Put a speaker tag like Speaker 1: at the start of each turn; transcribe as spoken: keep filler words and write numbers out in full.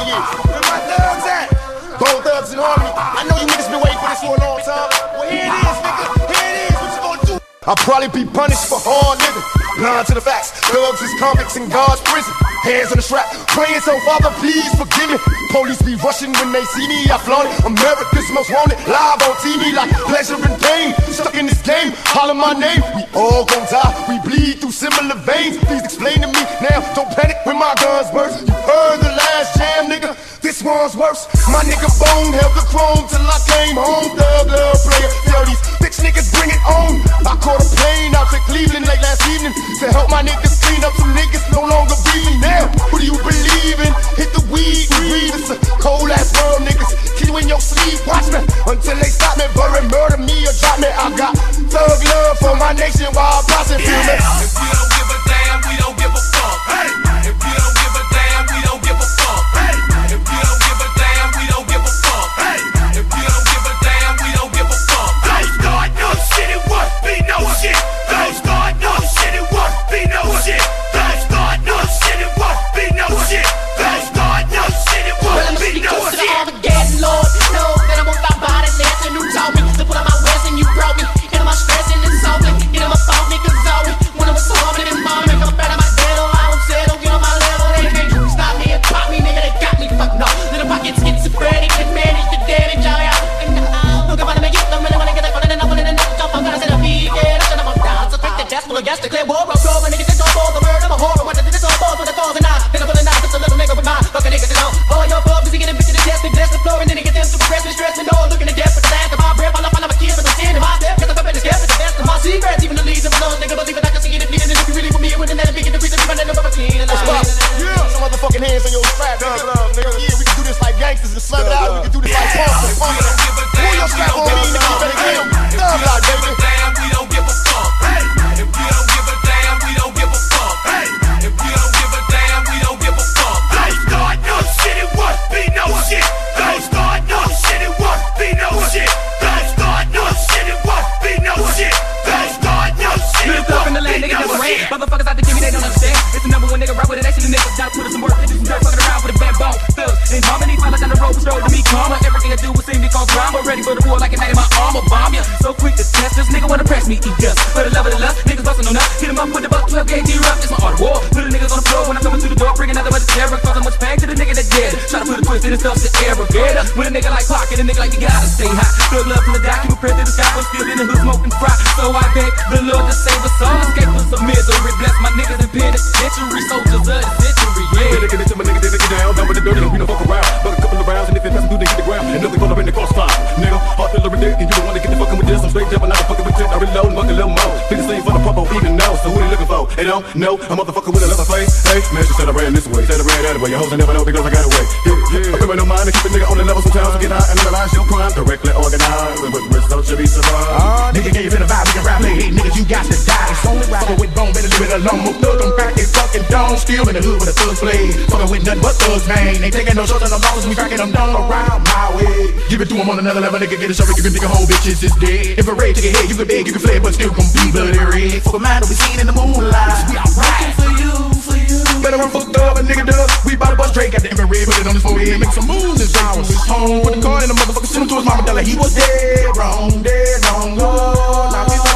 Speaker 1: yeah. Where my thugs at? Both thugs in harmony. I know you niggas been waiting for this for a long time. Well, here it is, nigga. Here it is. What you gonna do? I'll probably be punished for hard living. Blind to the facts. Thugs is convicts in God's prison. Hands on the strap. Praying so, Father, please forgive me. Police be rushing when they see me. I flaunt it. America's most wanted. Live on T V like pleasure and pain. Stuck in this game. Holler my name. We all gon' die. We bleed through similar veins. Please explain to me now. Don't panic when my guns burst. You heard the last jam, nigga. This one's worse. My nigga Bone held the chrome till I came home. Thug love player. Tell these bitch niggas bring it on. I caught a plane out to Cleveland late last evening to help my niggas clean up. Some niggas no longer breathing now. Who do you believe in? Hit the weed and breathe. It's a cold ass world, niggas. Keep you in your sleep. Watch me until they stop me. Bury, murder me or drop me. I got thug love for my nation while I'm processing. Feel me?
Speaker 2: If we don't give a damn, we don't give a fuck. Hey. If we don't give a damn, we don't give a fuck. Hey. If we don't give a damn, we don't give a fuck. Hey. If we don't give a damn, we don't give a fuck. Don't start no shit, it won't be no shit. Don't start no shit, it won't be no shit. Don't start no shit, it won't be no shit. Don't start no shit, it won't be no shit.
Speaker 3: Lord, no, that I won't stop by that lesson. You told me to put on my west and you broke me. Get on my stress and insulting. Get on my fault, niggas always. When I was so hard in the morning, come back to my dead, oh, I don't settle. Get on my level, they can't stop me and pop me, nigga. They got me fucked up. Little pockets schizophrenic and manage the damage. I am. Look, I'm gonna make it. I'm really wanna get that fun and I'm gonna knock off. I'm gonna say the beat, yeah, I'm gonna down. So take the test, full of gas, declare war, roll, roll. And niggas just go for the word. I'm a horror. What did this all fall for the falls and I? Then I'm pulling out just a little nigga with my fucking niggas, you know. Oh, your pub, busy getting bitch to the test, they bless the floor and then they get them to progress and stress and all looking to death for the last of my breath. I love my kids, but I'm standing my death. Cause I'm up in the step, it's the best of my secrets. Even the leaves of my nose, nigga, believe it, I can see it if needed. And if you really with me, it wouldn't let it be in the reason, but I never seen it.
Speaker 1: Yeah, some motherfucking hands on your strap, nigga. Love, nigga. Yeah, we can do this like gangsters and slug it out. We can do this like punks. Pull your strap on me, nigga. You better get him. Thug out, baby.
Speaker 2: We don't give a fuck. Hey. If we don't give a damn, we don't give a fuck. Hey. If we don't give a damn, we don't give a fuck. Don't start no shit, it won't be no shit. Don't start no shit, it won't be no shit. Don't start no shit, it won't be no shit. Don't start no shit, it won't be no shit.
Speaker 4: Motherfuckers out to give me, they don't understand. It's the number one nigga right with it. Actually, niggas gotta put in some work. They do some dirt, fucking around with a bamboo. Thugs in harmony, follow down the road, was road to me karma. Everything I do will seem to cause drama. Ready for the war like a knight in my armor. Bomb ya, so quick to test this nigga wanna press me, eat dust. For the love of the lust, niggas bustin' on us. Hit him up with the buck, twelve gauge rough. It's my art of war. Put the niggas on the floor when I'm coming through the door, bringing nothing but the terror, causing much pain to the nigga that dead. Try to put a twist in himself to air brigade. When a nigga like pocket, a nigga like you gotta stay high. Thug love from the dock, keep a prayer to the sky, but still in the hood smoking fry. So I beg the Lord to save us all, escape from some misery. Bless my niggas in penitentiary, soldiers of the century. Yeah.
Speaker 5: Nigga, nigga, my nigga, nigga, down, down with the dirty, we don't fuck around. Buck a couple of rounds, and if it passes through, they hit the ground. And nothing gonna in the crossfire. Nigga, heart filler dick, and you don't wanna get the fucking with this. I'm straight jumping out the fucking with it. I reload and fuck a little more. Think the same for the proper, even know. So who they looking for? They don't know. A motherfucker with a leather face. Hey, man, she said I ran this way. Said I ran that way. Your hoes ain't never know because I got away. Yeah, yeah. I remember no mind to keep a nigga on the level sometimes. Get high and analyze your crime. Directly organized. With results should be survived.
Speaker 6: Uh, nigga gave it a vibe. We can rap, hey, niggas, you got to die. It's only rapper with bone. Better leave it alone. More thug, I'm back, they fucking don't. Still in the hood with a thug blade. Fucking with nothing but thugs, man. Ain't taking no shots on the losses. We cracking them down around my way. Give it to him on another level. Nigga, get a shovel. You can think a whole bitches is dead. If a raid take a head, you can beg, you can flare, but still gon' be bloody red. Fuck a mind, don't be seen in the moonlight. We alright. For you, for you. Better run fucked up, a nigga dub. We bout to bust Drake, got the infrared, put it on his forehead. Make some moves and straight to his home. Put the card in the motherfucker, send him to his mama, tell her he was dead. Wrong, dead, long, long. Now he's